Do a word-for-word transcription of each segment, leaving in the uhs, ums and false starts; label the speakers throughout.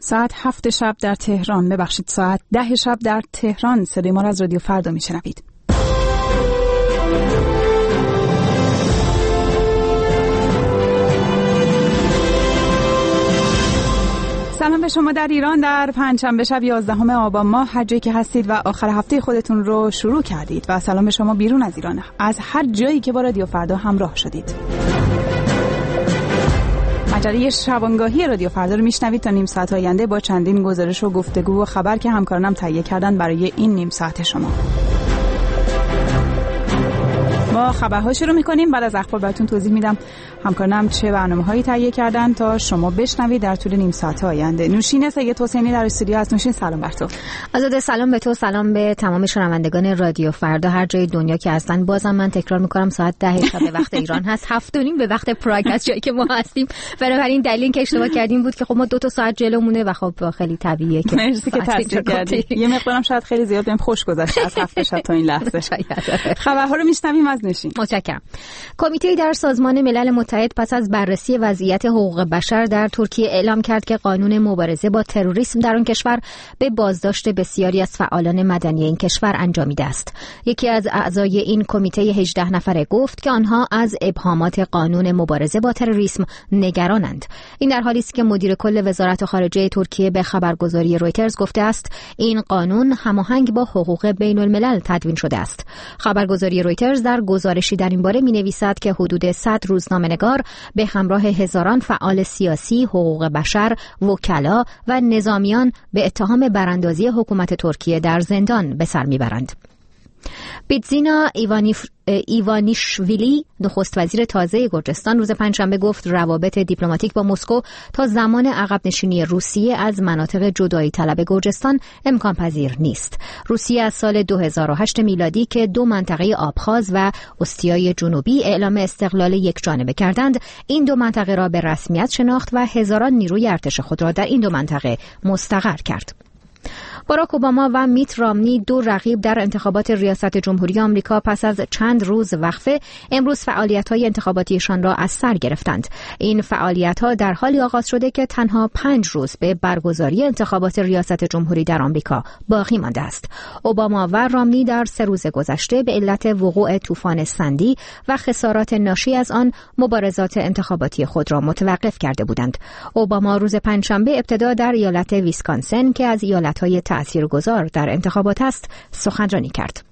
Speaker 1: ساعت هفت شب در تهران، ببخشید ساعت ده شب در تهران صدای ما را از رادیو فردا میشنوید. سلام به شما در ایران در پنجشنبه شب یازدهم آبان ماه، هر جایی که هستید و آخر هفته خودتون رو شروع کردید، و سلام به شما بیرون از ایران، از هر جایی که با رادیو فردا همراه شدید. مجله شبانگاهی رادیو فردا رو میشنوید تا نیم ساعت آینده با چندین گزارش و گفتگو و خبر که همکارانم تهیه کردن برای این نیم ساعت شما. با خبرها شروع میکنیم. بعد از اخبار براتون توضیح میدم همکارانم چه برنامه‌هایی تهیه کردن تا شما بشنوید در طول نیم ساعت آینده. نوشین سید حسینی در استودیو هست. نوشین سلام بر تو.
Speaker 2: آزاده سلام به تو، سلام به تمام شنوندگان رادیو فردا هر جای دنیا که هستن. بازم من تکرار میکنم ساعت ده شب به وقت ایران هست، هفت و نیم به وقت پراگ هست جایی که ما هستیم. بنابراین دلیل اینکه اشتباه کردیم بود که خب ما دو تا ساعت جلومونه و خب خیلی طبیعیه که
Speaker 1: مرسی که تصدیق کردی. یه مقدارم شاید خیلی زیاد بهم خوش گذشته از هفت شب تا این لحظه. خبرها رو میشنویم از نوشین.
Speaker 2: متشکرم. کمیته در سازمان ملل متحد پس از بررسی وضعیت حقوق بشر در ترکیه اعلام کرد که قانون مبارزه با تروریسم در آن کشور به بازداشت بسیاری از فعالان مدنی این کشور انجامیده است. یکی از اعضای این کمیته هجده نفره گفت که آنها از ابهامات قانون مبارزه با تروریسم نگرانند. این در حالی است که مدیر کل وزارت خارجه ترکیه به خبرگزاری رویترز گفته است این قانون هماهنگ با حقوق بین الملل تدوین شده است. خبرگزاری رویترز در گزارشی در این باره می‌نویسد که حدود صد روزنامه‌نگار به همراه هزاران فعال سیاسی، حقوق بشر، وکلا و نظامیان به اتهام براندازی حکومت ترکیه در زندان به سر میبرند. بیتزینا ایوانیف... ایوانیشویلی نخست وزیر تازه گرجستان روز پنجشنبه گفت روابط دیپلماتیک با مسکو تا زمان عقب نشینی روسیه از مناطق جدایی طلب گرجستان امکان پذیر نیست. روسیه از سال دو هزار و هشت میلادی که دو منطقه آبخاز و اوستیای جنوبی اعلام استقلال یک جانبه کردند، این دو منطقه را به رسمیت شناخت و هزاران نیروی ارتش خود را در این دو منطقه مستقر کرد. باراک اوباما و میت رامنی دو رقیب در انتخابات ریاست جمهوری آمریکا پس از چند روز وقفه امروز فعالیت‌های انتخاباتیشان را از سر گرفتند. این فعالیت‌ها در حالی آغاز شده که تنها پنج روز به برگزاری انتخابات ریاست جمهوری در آمریکا باقی مانده است. اوباما و رامنی در سه روز گذشته به علت وقوع طوفان سندی و خسارات ناشی از آن مبارزات انتخاباتی خود را متوقف کرده بودند. اوباما روز پنجشنبه ابتدا در ایالت ویسکانسن که از ایالت‌های تأثیرگذار در انتخابات است سخنرانی کرد.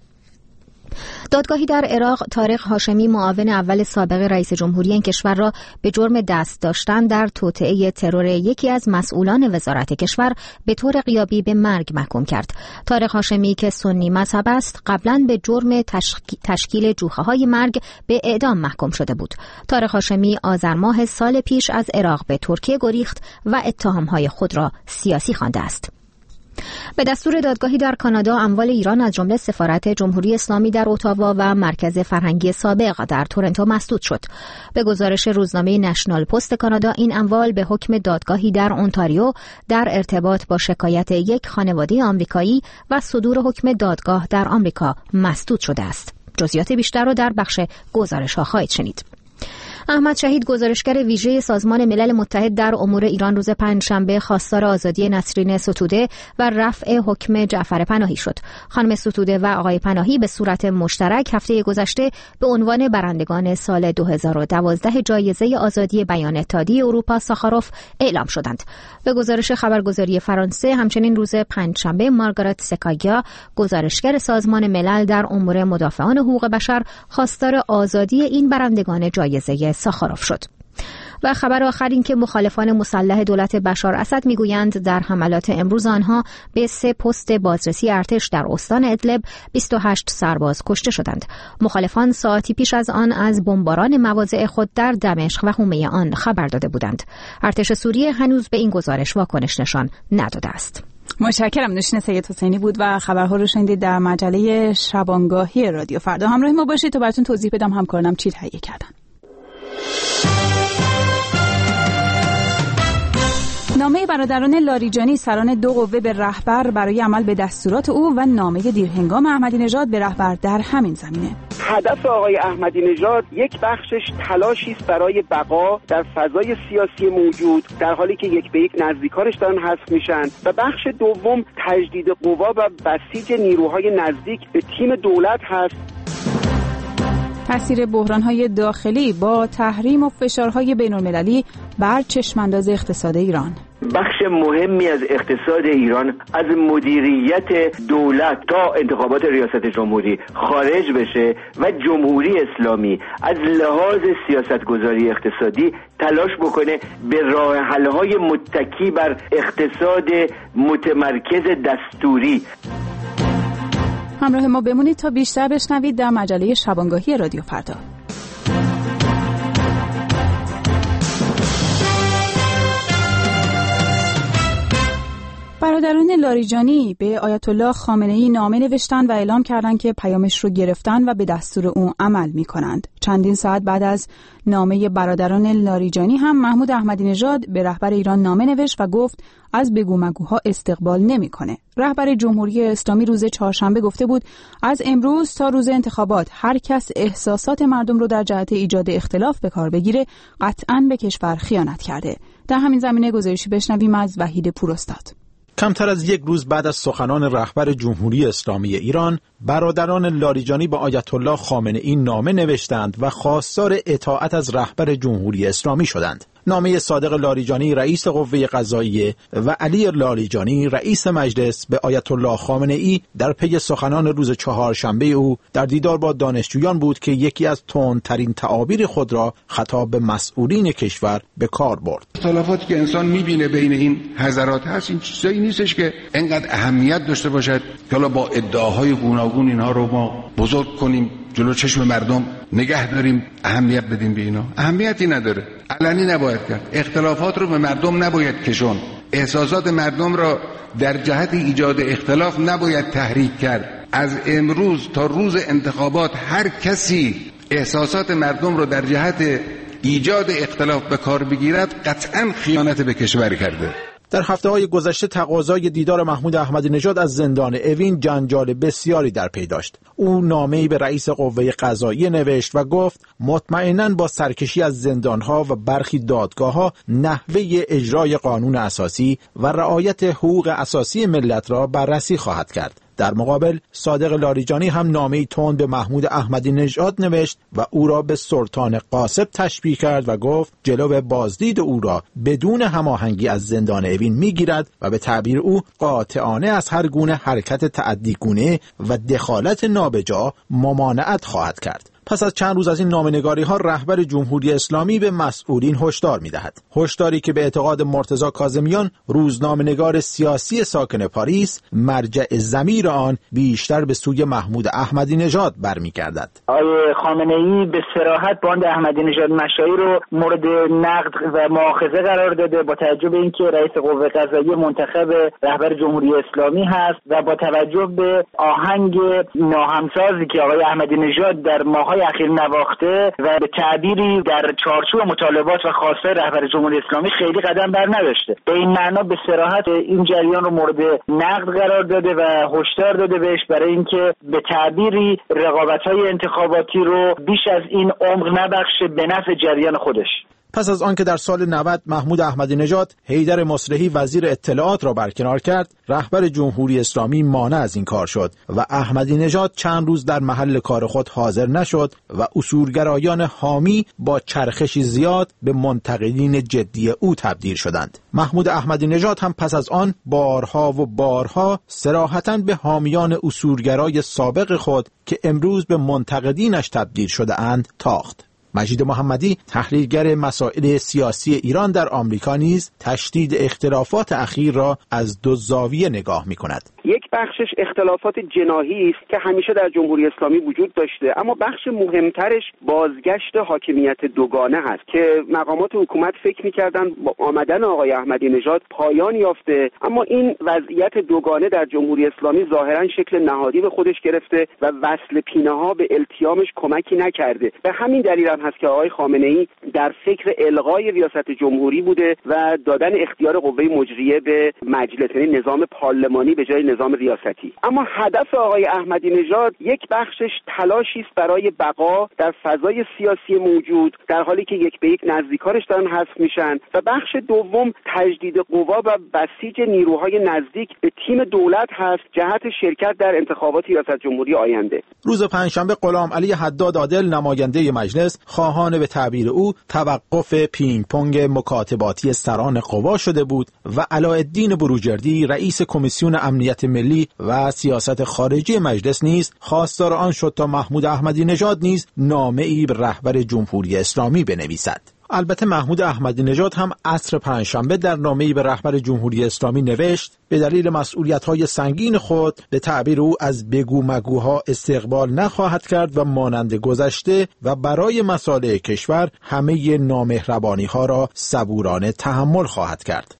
Speaker 2: دادگاهی در عراق طارق هاشمی معاون اول سابق رئیس جمهوری این کشور را به جرم دست داشتن در توطئه ترور یکی از مسئولان وزارت کشور به طور غیابی به مرگ محکوم کرد. طارق هاشمی که سنی مذهب است قبلا به جرم تشکیل جوخه‌های مرگ به اعدام محکوم شده بود. طارق هاشمی آذر ماه سال پیش از عراق به ترکیه گریخت و اتهام‌های خود را سیاسی خوانده است. به دستور دادگاهی در کانادا اموال ایران از جمله سفارت جمهوری اسلامی در اتاوا و مرکز فرهنگی سابق در تورنتو مسدود شد. به گزارش روزنامه نشنال پست کانادا این اموال به حکم دادگاهی در اونتاریو در ارتباط با شکایت یک خانواده آمریکایی و صدور حکم دادگاه در آمریکا مسدود شده است. جزئیات بیشتر را در بخش گزارش‌ها خواهید شنید. احمد شهید گزارشگر ویژه سازمان ملل متحد در امور ایران روز پنجشنبه خواستار آزادی نسرین ستوده و رفع حکم جعفر پناهی شد. خانم ستوده و آقای پناهی به صورت مشترک هفته گذشته به عنوان برندگان سال دو هزار و دوازده جایزه آزادی بیان اتحادیه اروپا ساخاروف اعلام شدند. به گزارش خبرگزاری فرانسه همچنین روز پنجشنبه مارگارت سکایا گزارشگر سازمان ملل در امور مدافعان حقوق بشر خواستار آزادی این برندگان جایزه ساخاروف شد. و خبر آخر این که مخالفان مسلح دولت بشار اسد میگویند در حملات امروز آنها به سه پست بازرسی ارتش در استان ادلب بیست و هشت سرباز کشته شدند. مخالفان ساعتی پیش از آن از بمباران مواضع خود در دمشق و حومه آن خبر داده بودند. ارتش سوریه هنوز به این گزارش واکنش نشان نداده است.
Speaker 1: متشکرم. نوشین سید حسینی بود و خبرها رو شنیدید در مجله شبانگاهی رادیو فردا. همراه ما باشید تا براتون توضیح بدم همکارانم چی تهیه کردن. نامه برادران لاریجانی سران دو قوه به رهبر برای عمل به دستورات او و نامه دیرهنگام احمدی نژاد به رهبر در همین زمینه.
Speaker 3: هدف آقای احمدی نژاد یک بخشش تلاشی است برای بقا در فضای سیاسی موجود، در حالی که یک به یک نزدیکانش دارن حذف میشن، و بخش دوم تجدید قوا و بسیج نیروهای نزدیک به تیم دولت هست.
Speaker 1: تأثیر بحران‌های داخلی با تحریم و فشارهای بین‌المللی بر چشمانداز اقتصاد ایران.
Speaker 4: بخش مهمی از اقتصاد ایران از مدیریت دولت تا انتخابات ریاست جمهوری خارج بشه و جمهوری اسلامی از لحاظ سیاستگذاری اقتصادی تلاش بکنه به راه حل‌های متکی بر اقتصاد متمرکز دستوری.
Speaker 1: همراه ما بمونید تا بیشتر بشنوید در مجله شبانگاهی رادیو فردا. برادران لاریجانی به آیت الله خامنه‌ای نامه نوشتند و اعلام کردند که پیامش رو گرفتن و به دستور او عمل می‌کنند. چندین ساعت بعد از نامه برادران لاریجانی هم محمود احمدی نژاد به رهبر ایران نامه نوشت و گفت از بگو مگوها استقبال نمی‌کنه. رهبر جمهوری اسلامی روز چهارشنبه گفته بود از امروز تا روز انتخابات هر کس احساسات مردم رو در جهت ایجاد اختلاف به کار بگیره قطعاً به کشور خیانت کرده. در همین زمینه گزارشی بشنویم از وحید پوراستاد.
Speaker 5: کمتر از یک روز بعد از سخنان رهبر جمهوری اسلامی ایران، برادران لاریجانی به آیت الله خامنه‌ای نامه نوشتند و خواستار اطاعت از رهبر جمهوری اسلامی شدند. نامه صادق لاریجانی رئیس قوه قضاییه و علی لاریجانی رئیس مجلس به آیت الله خامنه‌ای در پی سخنان روز چهارشنبه او در دیدار با دانشجویان بود که یکی از تندترین تعابیر خود را خطاب به مسئولین کشور به کار برد.
Speaker 6: اختلافاتی که انسان می‌بینه بین این حضرات هست، این چیزایی نیستش که انقدر اهمیت داشته باشد که حالا با ادعاهای گوناگون اینها رو ما بزرگ کنیم، جلو چشم مردم نگه داریم، اهمیت بدیم به اینا. اهمیتی نداره. علنی نباید کرد. اختلافات رو به مردم نباید کشون. احساسات مردم را در جهت ایجاد اختلاف نباید تحریک کرد. از امروز تا روز انتخابات هر کسی احساسات مردم را در جهت ایجاد اختلاف به کار بگیرد قطعاً خیانت به کشور کرده.
Speaker 5: در هفته‌های گذشته تقاضای دیدار محمود احمدی نژاد از زندان اوین جنجال بسیاری در پی داشت. او نامه‌ای به رئیس قوه قضاییه نوشت و گفت مطمئناً با سرکشی از زندان‌ها و برخی دادگاه‌ها نحوه اجرای قانون اساسی و رعایت حقوق اساسی ملت را بررسی خواهد کرد. در مقابل صادق لاریجانی هم نامه‌ای تند به محمود احمدی نژاد نوشت و او را به سلطان غاصب تشبیه کرد و گفت جلو بازدید او را بدون هماهنگی از زندان اوین میگیرد و به تعبیر او قاطعانه از هر گونه حرکت تعدیگونه و دخالت نابجا ممانعت خواهد کرد. پس از چند روز از این نامه‌نگاری‌ها رهبر جمهوری اسلامی به مسئولین هشدار می‌دهد. هشداری که به اعتقاد مرتضی کاظمیان روزنامه‌نگار سیاسی ساکن پاریس مرجع ضمیر آن بیشتر به سوی محمود احمدی نژاد برمیگردد.
Speaker 7: آقای خامنه‌ای به صراحت باند احمدی نژاد مشایی رو مورد نقد و مؤاخذه قرار داده با توجه به اینکه رئیس قوه قضاییه منتخب رهبر جمهوری اسلامی هست و با توجه به آهنگ ناهمسازی که آقای احمدی نژاد در ماه‌های اخیر نواخته و به تعبیری در چارچوب مطالبات و خواستای رهبر جمهوری اسلامی خیلی قدم بر نداشته. به این معنا به صراحت این جریان رو مورد نقد قرار داده و هشدار داده بهش برای اینکه به تعبیری رقابت‌های انتخاباتی رو بیش از این عمق نبخشه به نفع جریان خودش.
Speaker 5: پس از آنکه در سال نود محمود احمدی نژاد حیدر مصلحی وزیر اطلاعات را برکنار کرد، رهبر جمهوری اسلامی مانع از این کار شد و احمدی نژاد چند روز در محل کار خود حاضر نشد و اصولگرایان حامی با چرخشی زیاد به منتقدین جدی او تبدیل شدند. محمود احمدی نژاد هم پس از آن بارها و بارها صراحتاً به حامیان اصولگرای سابق خود که امروز به منتقدینش تبدیل شده اند تاخت. مجید محمدی تحلیلگر مسائل سیاسی ایران در آمریکا نیز تشدید اختلافات اخیر را از دو زاویه نگاه می‌کند.
Speaker 3: یک بخشش اختلافات جناحی است که همیشه در جمهوری اسلامی وجود داشته، اما بخش مهمترش بازگشت حاکمیت دوگانه هست که مقامات حکومت فکر می‌کردن با آمدن آقای احمدی نژاد پایان یافته، اما این وضعیت دوگانه در جمهوری اسلامی ظاهراً شکل نهادی به خودش گرفته و وصل پینه‌ها به التیامش کمکی نکرده. به همین دلیل هم هست که آقای خامنه‌ای در فکر الغای ریاست جمهوری بوده و دادن اختیار قوه مجریه به مجلس، یعنی نظام پارلمانی به جای نظام ریاستی. اما هدف آقای احمدی نژاد یک بخشش تلاشی است برای بقا در فضای سیاسی موجود در حالی که یک به یک نزدیکانش دارن حذف میشن، و بخش دوم تجدید قوا و بسیج نیروهای نزدیک به تیم دولت هست جهت شرکت در انتخابات ریاست جمهوری آینده.
Speaker 5: روز پنجشنبه غلام علی حداد عادل نماینده مجلس خواهان به تعبیر او توقف پینگ پونگ مکاتباتی سران قوا شده بود و علاءالدین بروجردی رئیس کمیسیون امنیت ملی و سیاست خارجی مجلس نیز خواستار آن شد تا محمود احمدی نژاد نیز نامه‌ای به رهبر جمهوری اسلامی بنویسد. البته محمود احمدی نژاد هم عصر پنجشنبه در نامه‌ای به رهبر جمهوری اسلامی نوشت به دلیل مسئولیت‌های سنگین خود به تعبیر او از بگو مگوها استقبال نخواهد کرد و مانند گذشته و برای مصالح کشور همه نامهربانی‌ها را صبورانه تحمل خواهد کرد.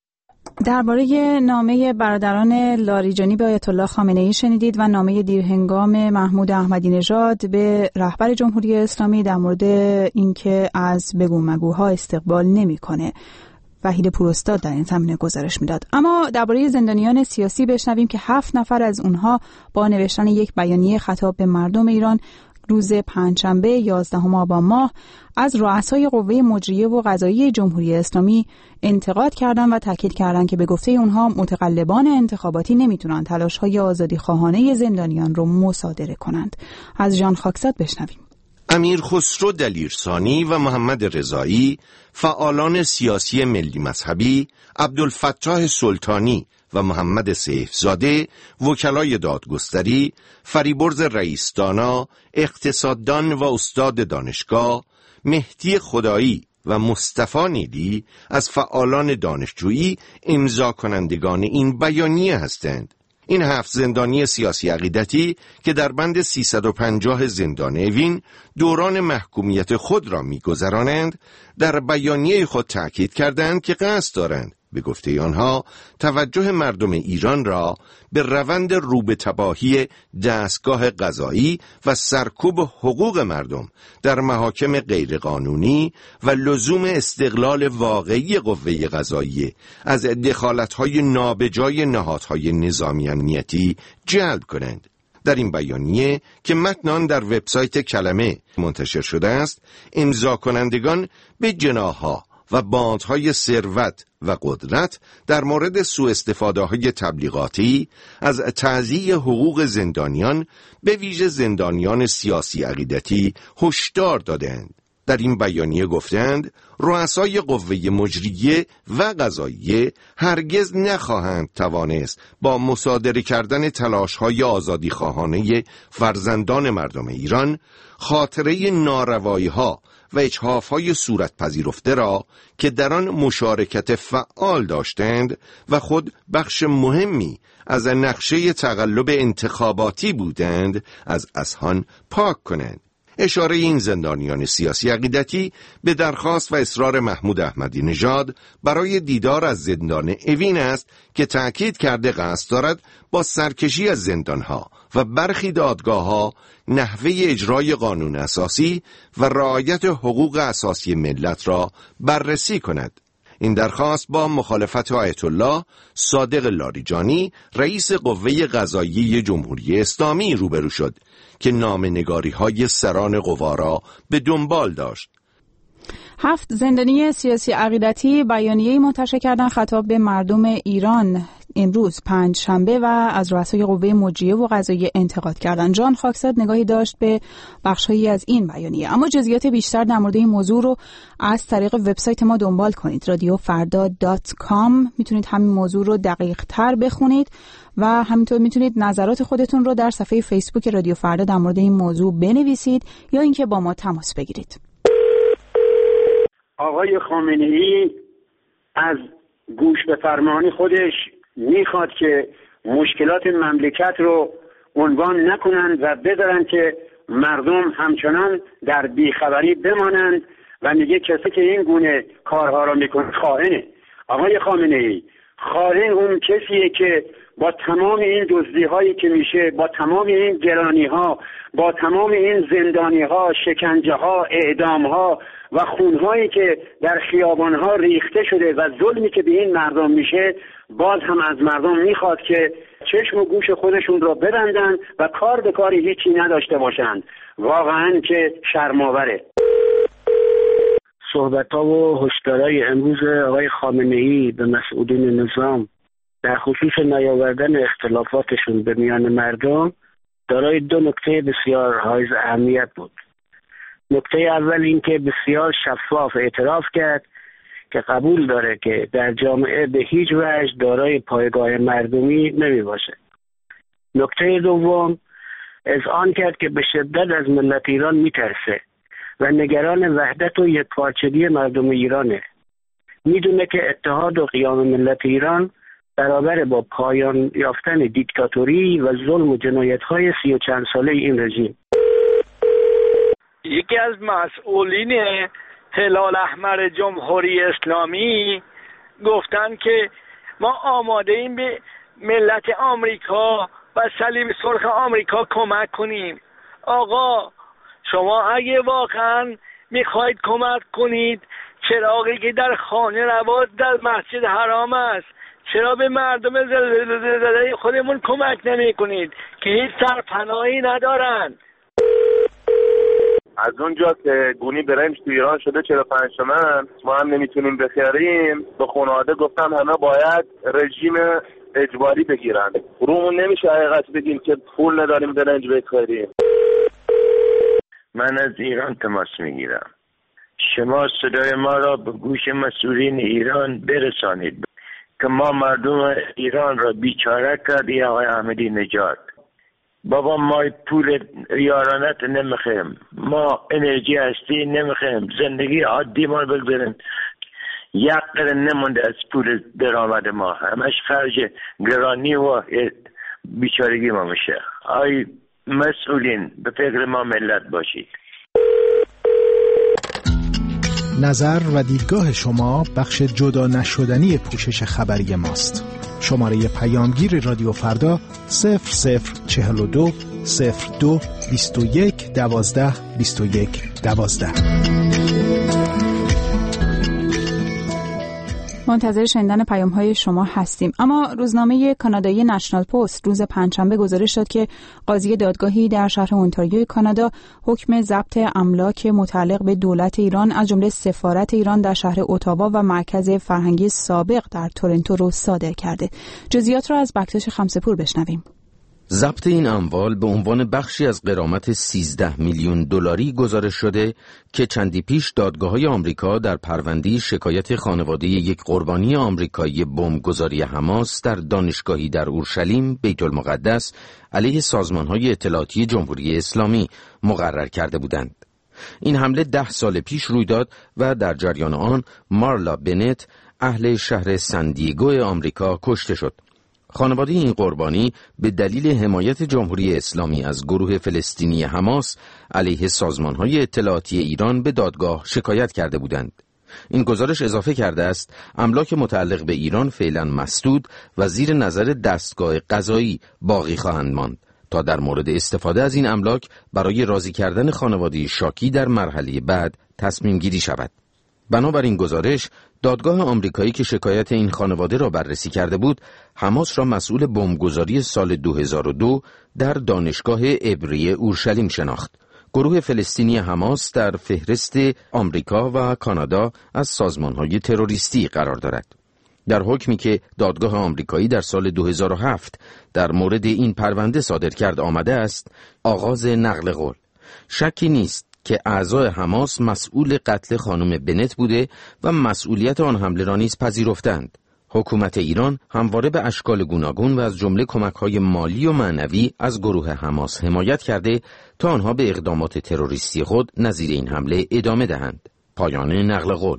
Speaker 1: درباره نامه برادران لاریجانی به آیت الله خامنه‌ای شنیدید و نامه دیرهنگام محمود احمدی نژاد به رهبر جمهوری اسلامی در مورد اینکه از بگو مگوها استقبال نمی‌کنه. وحید پوراستاد در این زمینه گزارش میداد. اما درباره زندانیان سیاسی بشنویم که هفت نفر از اونها با نوشتن یک بیانیه خطاب به مردم ایران روز پنجشنبه یازدهم آبان ماه از رؤسای قوه مجریه و قضاییه جمهوری اسلامی انتقاد کردند و تاکید کردند که به گفته اونها متقلبان انتخاباتی نمیتونن تلاش‌های آزادی خواهانه زندانیان رو مصادره کنند. از ژان خاکزاد بشنویم.
Speaker 8: امیر خسرو دلیرسانی و محمد رضایی، فعالان سیاسی ملی مذهبی، عبدالفتاح سلطانی و محمد سیفزاده، وکلای دادگستری، فریبرز رئیس دانا، اقتصاددان و استاد دانشگاه، مهدی خدایی و مصطفی نیلی از فعالان دانشجویی امضا کنندگان این بیانیه هستند. این هفت زندانی سیاسی عقیدتی که در بند سیصد و پنجاه زندان اوین دوران محکومیت خود را می‌گذرانند، در بیانیه خود تأکید کردند که قصد دارند به گفته آنها توجه مردم ایران را به روند رو به تباهی دستگاه قضایی و سرکوب حقوق مردم در محاکم غیرقانونی و لزوم استقلال واقعی قوه قضاییه از دخالت‌های نابجای نهادهای نظامی امنیتی جلب کنند. در این بیانیه که متن آن در وبسایت کلمه منتشر شده است، امضا کنندگان به جناح‌ها و باندهای ثروت و قدرت در مورد سوء استفاده های تبلیغاتی از تضییع حقوق زندانیان به ویژه زندانیان سیاسی عقیدتی هشدار دادند. در این بیانیه گفتند رؤسای قوه مجریه و قضاییه هرگز نخواهند توانست با مصادره کردن تلاش‌های آزادی خواهانه فرزندان مردم ایران خاطره ناروایی‌ها و اجحاف‌های صورت پذیرفته را که در آن مشارکت فعال داشتند و خود بخش مهمی از نقشه تقلب انتخاباتی بودند از اذهان پاک کنند. اشاره این زندانیان سیاسی عقیدتی به درخواست و اصرار محمود احمدی نژاد برای دیدار از زندان اوین است که تأکید کرده قصد دارد با سرکشی از زندانها و برخی دادگاهها نحوه اجرای قانون اساسی و رعایت حقوق اساسی ملت را بررسی کند. این درخواست با مخالفت آیت الله صادق لاریجانی رئیس قوه قضاییه جمهوری اسلامی روبرو شد که نامه‌نگاری‌های سران قوا را به دنبال داشت.
Speaker 1: هفت زندانی سیاسی عقیدتی بیانیه‌ای منتشر کردن خطاب به مردم ایران امروز پنج شنبه و از رؤسای قوه مجریه و قضاییه انتقاد کردند. جان خاکزاد نگاهی داشت به بخش‌هایی از این بیانیه، اما جزئیات بیشتر در مورد این موضوع رو از طریق وبسایت ما دنبال کنید. رادیو فردا دات کام میتونید همین موضوع رو دقیق‌تر بخونید و همینطور میتونید نظرات خودتون رو در صفحه فیسبوک رادیو فردا در مورد این موضوع بنویسید یا اینکه با ما تماس بگیرید.
Speaker 3: آقای خامنه‌ای از گوش به فرمان خودش میخواد که
Speaker 9: مشکلات مملکت رو عنوان نکنند و بذارن که مردم همچنان در بیخبری بمانند و میگه کسی که این گونه کارها را میکنه خائنه. آقای خامنه‌ای، خائن اون کسیه که با تمام این دزدی هایی که میشه، با تمام این گرانی ها، با تمام این زندانی ها، شکنجه ها، اعدام ها و خون هایی که در خیابان ها ریخته شده و ظلمی که به این مردم میشه، باز هم از مردم میخواد که چشم و گوش خودشون را ببندن و کار به کاری هیچی نداشته باشند. واقعا که شرم‌آوره.
Speaker 3: صحبت‌ها و هشدارهای امروز آقای خامنه‌ای به مسئولین نظام در خصوص نیاوردن اختلافاتشون به میان مردم دارای دو نکته بسیار حائز اهمیت بود. نکته اول این که بسیار شفاف اعتراف کرد که قبول داره که در جامعه به هیچ وجه دارای پایگاه مردمی نمی باشه. نکته دوم اذعان کرد که به شدت از ملت ایران می ترسه و نگران وحدت و یکپارچگی مردم ایرانه. میدونه که اتحاد و قیام ملت ایران برابر با پایان یافتن دیکتاتوری و ظلم و جنایت‌های سی و چند ساله این رژیم.
Speaker 10: یکی از مسئولین هلال احمر جمهوری اسلامی گفتن که ما آماده ایم به ملت آمریکا و صلیب سرخ آمریکا کمک کنیم. آقا شما اگه واقعا میخواید کمک کنید، چراغی که در خانه رواز در مسجد حرام است، چرا به مردم زلزله خودمون کمک نمی کنید که هیچ سرپناهی ندارن؟
Speaker 11: از اونجا که گونی برنج تو ایران شده چهل و پنج تومن، ما هم نمیتونیم بخریم. به خانواده گفتم همه باید رژیم اجباری بگیرن. رومون نمیشه حقیقت بگیم که پول نداریم برنج بخریم.
Speaker 12: من از ایران تماس میگیرم. شما صدای ما را به گوش مسئولین ایران برسانید که ما مردم ایران را بیچاره کردی آقای احمدی نژاد. بابا ما پول یارانت نمیخیم، ما انرژی هستی نمیخیم، زندگی عادی ما بگذاریم. یک قرن نمونده از پول درآمد ما، همش خرج گرانی و بیچارگی ما میشه. آی مسئولین به فکر ما ملت باشید.
Speaker 5: نظر و دیدگاه شما بخش جدا نشدنی پوشش خبری ماست. شماره پیامگیر رادیو فردا صفر صفر چهل و دو صفر دو بیست و یک دوازده بیست و یک دوازده.
Speaker 1: منتظر شنیدن پیام‌های شما هستیم. اما روزنامه کانادایی نشنال پست روز پنجشنبه گزارش داد که قاضی دادگاهی در شهر اونتاریو کانادا حکم ضبط املاک متعلق به دولت ایران از جمله سفارت ایران در شهر اتاوا و مرکز فرهنگی سابق در تورنتو رو صادر کرده. جزئیات را از بکتاش خمسه‌پور بشنویم.
Speaker 8: ضبط این اموال به عنوان بخشی از غرامت سیزده میلیون دلاری گزارش شده که چندی پیش دادگاه‌های آمریکا در پرونده شکایت خانواده یک قربانی آمریکایی بمبگذاری حماس در دانشگاهی در اورشلیم بیت المقدس علیه سازمان‌های اطلاعاتی جمهوری اسلامی مقرر کرده بودند. این حمله ده سال پیش روی داد و در جریان آن مارلا بنت اهل شهر سندیگو آمریکا کشته شد. خانواده این قربانی به دلیل حمایت جمهوری اسلامی از گروه فلسطینی حماس علیه سازمان‌های اطلاعاتی ایران به دادگاه شکایت کرده بودند. این گزارش اضافه کرده است املاک متعلق به ایران فعلا مسدود و زیر نظر دستگاه قضایی باقی خواهند ماند تا در مورد استفاده از این املاک برای راضی کردن خانواده شاکی در مرحله بعد تصمیم گیری شود. بنابراین گزارش دادگاه آمریکایی که شکایت این خانواده را بررسی کرده بود، حماس را مسئول بمبگذاری سال دو هزار و دو در دانشگاه عبری اورشلیم شناخت. گروه فلسطینی حماس در فهرست آمریکا و کانادا از سازمان‌های تروریستی قرار دارد. در حکمی که دادگاه آمریکایی در سال دو هزار و هفت در مورد این پرونده صادر کرد آمده است آغاز نقل قول. شکی نیست که اعضای حماس مسئول قتل خانم بنت بوده و مسئولیت آن حمله را نیز پذیرفتند. حکومت ایران همواره به اشکال گوناگون و از جمله کمک‌های مالی و معنوی از گروه حماس حمایت کرده تا آنها به اقدامات تروریستی خود نظیر این حمله ادامه دهند. پایان نقل قول.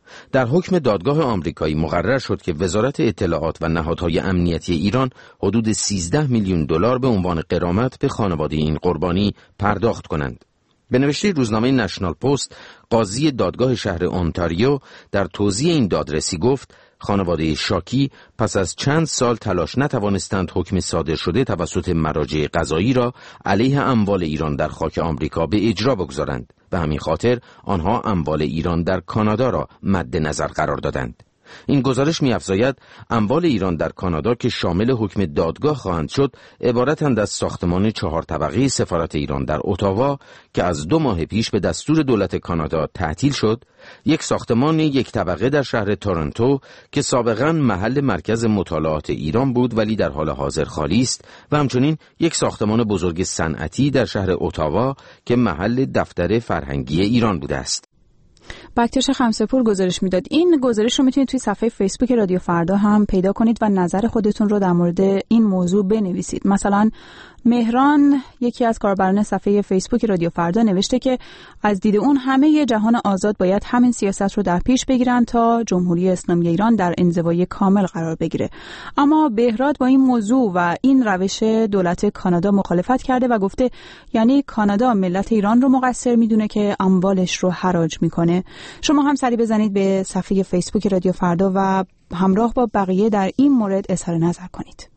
Speaker 13: در حکم دادگاه آمریکایی مقرر شد که وزارت اطلاعات و نهادهای امنیتی ایران حدود سیزده میلیون دلار به عنوان غرامت به خانواده این قربانی پرداخت کنند. به نوشته روزنامه نشنال پست، قاضی دادگاه شهر اونتاریو در توضیح این دادرسی گفت خانواده شاکی پس از چند سال تلاش نتوانستند حکم صادر شده توسط مراجع قضایی را علیه اموال ایران در خاک آمریکا به اجرا بگذارند و همین خاطر آنها اموال ایران در کانادا را مد نظر قرار دادند. این گزارش می‌افزاید اموال ایران در کانادا که شامل حکم دادگاه خواهند شد عبارتند از ساختمان چهار طبقه سفارت ایران در اتاوا که از دو ماه پیش به دستور دولت کانادا تعطیل شد، یک ساختمان یک طبقه در شهر تورنتو که سابقاً محل مرکز مطالعات ایران بود ولی در حال حاضر خالی است و همچنین یک ساختمان بزرگ صنعتی در شهر اتاوا که محل دفتر فرهنگی ایران بوده است.
Speaker 1: بکتیش خمسه‌پور گزارش میداد. این گزارش رو میتونید توی صفحه فیسبوک رادیو فردا هم پیدا کنید و نظر خودتون رو در مورد این موضوع بنویسید. مثلا مهران، یکی از کاربران صفحه فیسبوک رادیو فردا، نوشته که از دید اون همه جهان آزاد باید همین سیاست رو در پیش بگیرن تا جمهوری اسلامی ایران در انزوای کامل قرار بگیره. اما بهراد با این موضوع و این روش دولت کانادا مخالفت کرده و گفته یعنی کانادا ملت ایران رو مقصر میدونه که اموالش رو حراج میکنه. شما هم سری بزنید به صفحه فیسبوک رادیو فردا و همراه با بقیه در این مورد اظهار نظر کنید.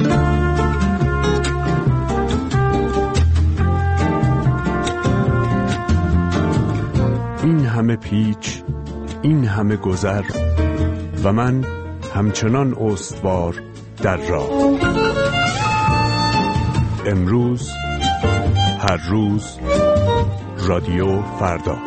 Speaker 14: این همه پیچ، این همه گذر و من همچنان استوار در راه. امروز، هر روز، رادیو فردا.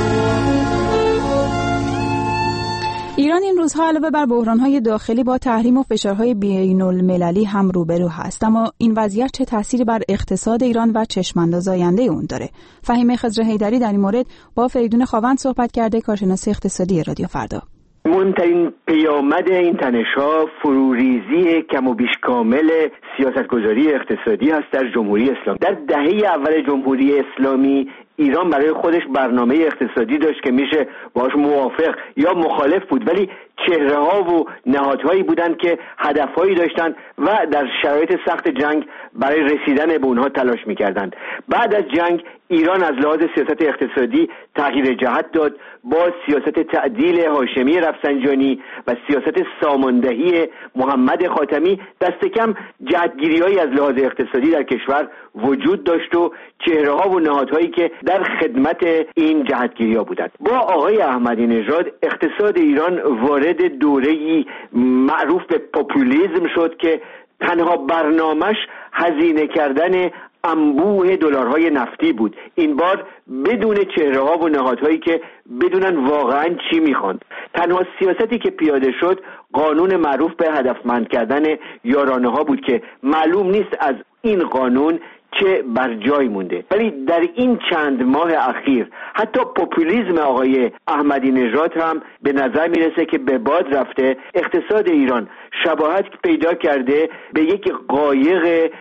Speaker 1: ایران این روزها علاوه بر بحران‌های داخلی با تحریم و فشارهای بین‌المللی هم روبرو هست، اما این وضعیت چه تأثیری بر اقتصاد ایران و چشم‌انداز آینده اون داره؟ فهیمه خضر حیدری در این مورد با فریدون خاوند صحبت کرده، کارشناس اقتصادی رادیو فردا.
Speaker 4: مهمترین پیامد این تنش‌ها فروریزی کم و بیش کامل سیاستگذاری اقتصادی هست در جمهوری اسلامی. در دهه اول جمهوری اسلامی ایران برای خودش برنامه اقتصادی داشت که میشه باهاش موافق یا مخالف بود، ولی چهره‌ها و نهادهایی بودند که هدفهایی داشتند و در شرایط سخت جنگ برای رسیدن به اونها تلاش میکردند. بعد از جنگ ایران از لحاظ سیاست اقتصادی تغییر جهت داد، با سیاست تعدیل هاشمی رفسنجانی و سیاست ساماندهی محمد خاتمی دست کم جهتگیری‌هایی از لحاظ اقتصادی در کشور وجود داشت و چهره‌ها و نهادهایی که در خدمت این جهتگیری‌ها بودند. با آقای احمدی نژاد اقتصاد ایران وارد دوره‌ای معروف به پاپولیسم شد که تنها برنامه‌اش هزینه کردن انبوه دلارهای نفتی بود، این بار بدون چهره‌ها و نهادهایی که بدونن واقعاً چی میخوان. تنها سیاستی که پیاده شد قانون معروف به هدفمند کردن یارانه‌ها بود که معلوم نیست از این قانون چه بر جای مونده. ولی در این چند ماه اخیر حتی پاپولیسم آقای احمدی نژاد هم به نظر میرسه که به باد رفته. اقتصاد ایران شباهت پیدا کرده به یک قایق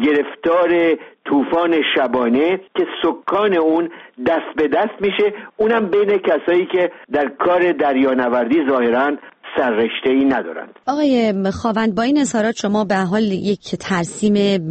Speaker 4: گرفتار طوفان شبانه که سکان اون دست به دست میشه، اونم بین کسایی که در کار دریانوردی ظاهراً سررشته‌ای ندارند.
Speaker 15: آقای خاوند، با این اظهارات شما به حال یک ترسیم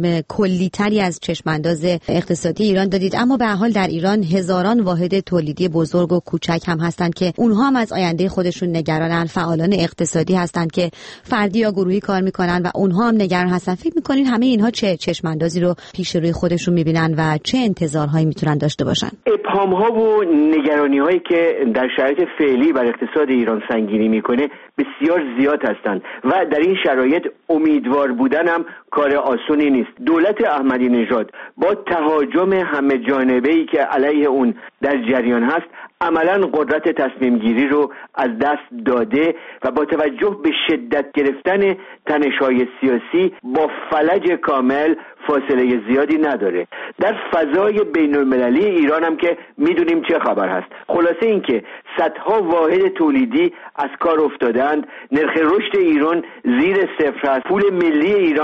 Speaker 15: کلی‌تری از چشم‌انداز اقتصادی ایران دادید، اما به حال در ایران هزاران واحد تولیدی بزرگ و کوچک هم هستند که اونها هم از آینده خودشون نگرانن، فعالان اقتصادی هستند که فردی یا گروهی کار میکنن و اونها هم نگران هستن. فکر میکنین همه اینها چه چشم‌اندازی رو پیش روی خودشون میبینن و چه انتظارهایی میتونن داشته باشن؟
Speaker 4: ابهام‌ها و نگرانی‌هایی که در شرایط فعلی بر اقتصاد ایران سنگینی میکنه بسیار زیاد هستند و در این شرایط امیدوار بودن هم کار آسونی نیست. دولت احمدی نژاد با تهاجم همه جانبه‌ای که علیه اون در جریان هست عملاً قدرت تصمیم گیری رو از دست داده و با توجه به شدت گرفتن تنش‌های سیاسی با فلج کامل فاصله زیادی نداره. در فضای بین‌المللی ایران هم که میدونیم چه خبر هست. خلاصه این که صدها واحد تولیدی از کار افتادند، نرخ رشد ایران زیر صفر هست، پول ملی ایران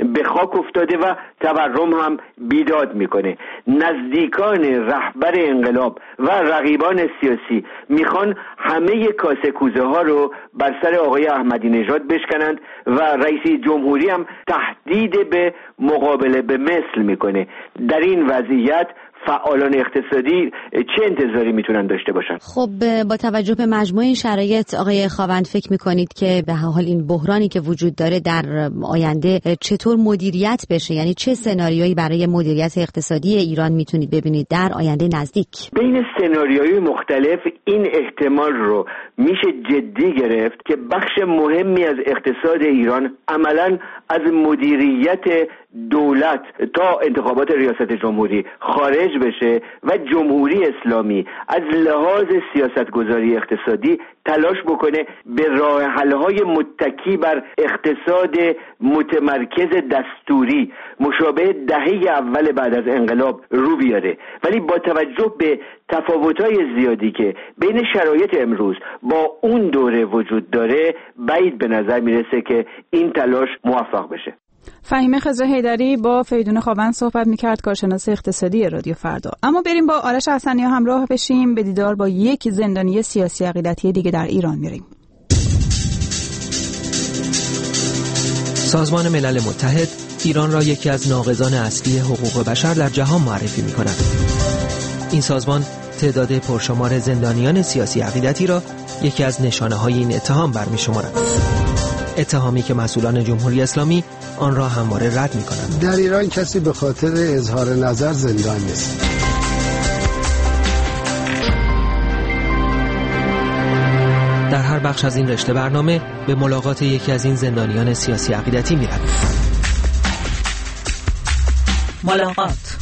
Speaker 4: به خاک افتاده و تورم هم بیداد میکنه. نزدیکان رهبر انقلاب و رقیبان سیاسی میخوان همه کاسه کوزه ها رو بر سر آقای احمدی نژاد بشکنند و رئیس جمهوری هم تهدید به مقابله به مثل میکنه. در این وضعیت فعالان اقتصادی چه انتظاری میتونن داشته باشن؟
Speaker 15: خب با توجه به مجموع این شرایط آقای خاوند فکر میکنید که به حال این بحرانی که وجود داره در آینده چطور مدیریت بشه؟ یعنی چه سناریویی برای مدیریت اقتصادی ایران میتونید ببینید در آینده نزدیک؟
Speaker 4: بین سناریوهای مختلف این احتمال رو میشه جدی گرفت که بخش مهمی از اقتصاد ایران عملاً از مدیریت دولت تا انتخابات ریاست جمهوری خارج بشه و جمهوری اسلامی از لحاظ سیاستگذاری اقتصادی تلاش بکنه به راه حل‌های متکی بر اقتصاد متمرکز دستوری مشابه دهه اول بعد از انقلاب رو بیاره. ولی با توجه به تفاوت‌های زیادی که بین شرایط امروز با اون دوره وجود داره بعید به نظر میرسه که این تلاش موفق بشه.
Speaker 1: فهیمه خضر حیدری با فریدون خاوند صحبت میکرد، کارشناس اقتصادی رادیو فردا. اما بریم با آرش حسنی همراه بشیم به دیدار با یک زندانی سیاسی عقیدتی دیگه در ایران میریم.
Speaker 16: سازمان ملل متحد ایران را یکی از ناقضان اصلی حقوق بشر در جهان معرفی میکند. این سازمان تعداد پرشمار زندانیان سیاسی عقیدتی را یکی از نشانه‌های این اتهام برمی‌شمارد. اتهامی که مسئولان جمهوری اسلامی آن را همواره رد می‌کنند.
Speaker 17: در ایران کسی به خاطر اظهار نظر زندان نیست.
Speaker 16: در هر بخش از این رشته برنامه به ملاقات یکی از این زندانیان سیاسی عقیدتی می‌رویم.
Speaker 18: ملاقات.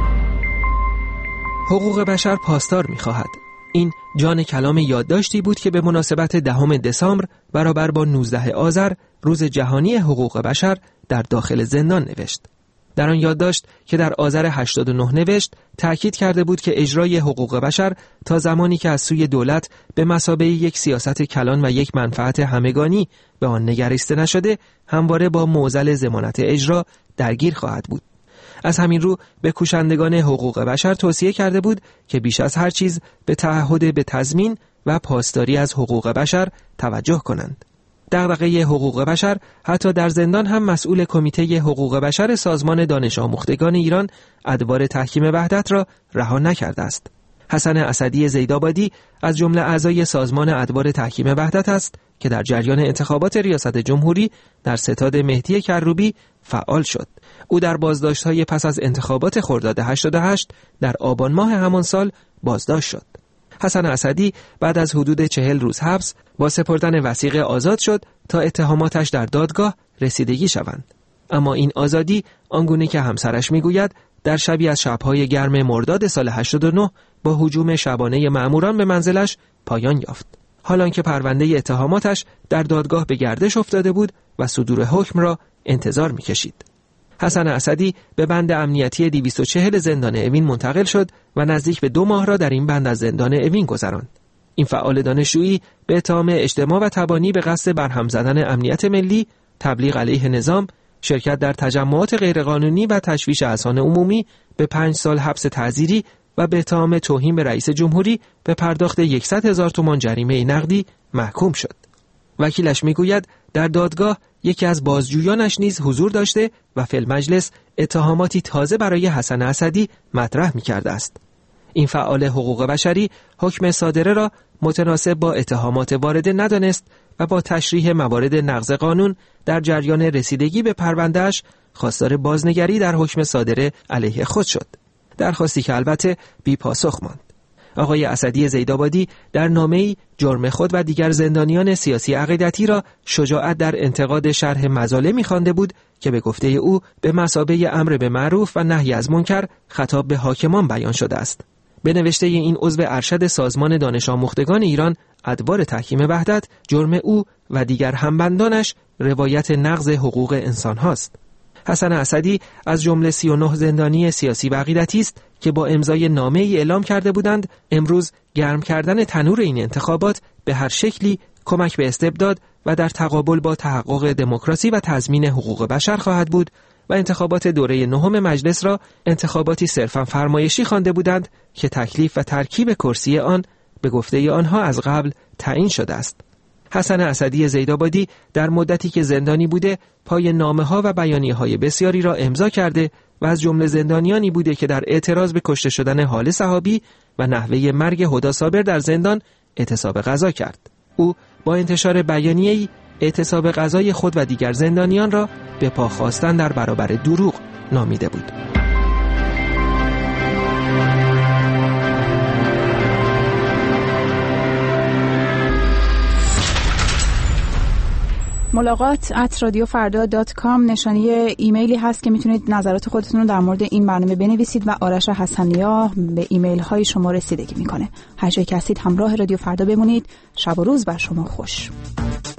Speaker 16: حقوق بشر پاسدار می‌خواهد. این جان کلام یادداشتی بود که به مناسبت دهم دسامبر برابر با نوزدهم آذر روز جهانی حقوق بشر در داخل زندان نوشت. در آن یادداشت که در آذر هشتاد و نه نوشت تأکید کرده بود که اجرای حقوق بشر تا زمانی که از سوی دولت به مثابه یک سیاست کلان و یک منفعت همگانی به آن نگریسته نشده همواره با معضل ضمانت اجرا درگیر خواهد بود. از همین رو به کوشندگان حقوق بشر توصیه کرده بود که بیش از هر چیز به تعهد به تضمین و پاسداری از حقوق بشر توجه کنند. دغدغه حقوق بشر حتی در زندان هم مسئول کمیته حقوق بشر سازمان دانش آموختگان ایران ادوار تحکیم وحدت را رها نکرده است. حسن اسدی زیدآبادی از جمله اعضای سازمان ادوار تحکیم وحدت است که در جریان انتخابات ریاست جمهوری در ستاد مهدی کروبی فعال شد. او در بازداشت‌های پس از انتخابات خرداد هشتاد و هشت در آبان ماه همان سال بازداشت شد. حسن اسدی بعد از حدود چهل روز حبس با سپردن وثیقه آزاد شد تا اتهاماتش در دادگاه رسیدگی شوند. اما این آزادی آنگونه که همسرش میگوید در شبی از شب‌های گرم مرداد سال هشتاد و نه با هجوم شبانه مأموران به منزلش پایان یافت. حالان که پرونده اتهاماتش در دادگاه به گردش افتاده بود و صدور حکم را انتظار می‌کشید. حسن اسدی به بند امنیتی دویست و چهل زندان اوین منتقل شد و نزدیک به دو ماه را در این بند از زندان اوین گذراند. این فعال دانشجویی به اتهام اجتماع و تبانی به قصد برهم زدن امنیت ملی، تبلیغ علیه نظام، شرکت در تجمعات غیرقانونی و تشویش اذهان عمومی به پنج سال حبس تعزیری و به اتهام توهین به رئیس جمهوری به پرداخت صد هزار تومان جریمه نقدی محکوم شد. وکیلش میگوید در دادگاه یکی از بازجویانش نیز حضور داشته و فی المجلس اتهاماتی تازه برای حسن اسدی مطرح می‌کرده است. این فعال حقوق بشری حکم صادره را متناسب با اتهامات وارده ندانست و با تشریح موارد نقض قانون در جریان رسیدگی به پروندهش خواستار بازنگری در حکم صادره علیه خود شد. درخواستی که البته بی پاسخ ماند. آقای اسدی زیدآبادی در نامه‌ای جرم خود و دیگر زندانیان سیاسی عقیدتی را شجاعت در انتقاد شرح مظالمی خوانده بود که به گفته او به مثابه امر به معروف و نهی از منکر خطاب به حاکمان بیان شده است. به نوشته این عضو ارشد سازمان دانش آموختگان ایران ادوار تحکیم وحدت، جرم او و دیگر همبندانش روایت نقض حقوق انسان هاست. حسن اسدی از جمله سی و نه زندانی سیاسی و عقیدتی است که با امضای نامه‌ای اعلام کرده بودند امروز گرم کردن تنور این انتخابات به هر شکلی کمک به استبداد و در تقابل با تحقق دموکراسی و تضمین حقوق بشر خواهد بود و انتخابات دوره نهم مجلس را انتخاباتی صرفاً فرمایشی خوانده بودند که تکلیف و ترکیب کرسی آن به گفته آنها از قبل تعیین شده است. حسن اسدی زیدآبادی در مدتی که زندانی بوده پای نامه‌ها و بیانیه‌های بسیاری را امضا کرده و از جمله زندانیانی بوده که در اعتراض به کشته شدن حال صحابی و نحوه مرگ هدی صابر در زندان اعتصاب غذا کرد. او با انتشار بیانیه‌ای اعتصاب غذای خود و دیگر زندانیان را به پا خواستن در برابر دروغ نامیده بود.
Speaker 1: ملاقات ات رادیو فردا دات کام نشانی ایمیلی هست که میتونید نظرات خودتون رو در مورد این برنامه بنویسید و آرش حسنیا به ایمیل های شما رسیدگی میکنه. هر جایی که هستید همراه رادیو فردا بمونید. شب و روز بر شما خوش.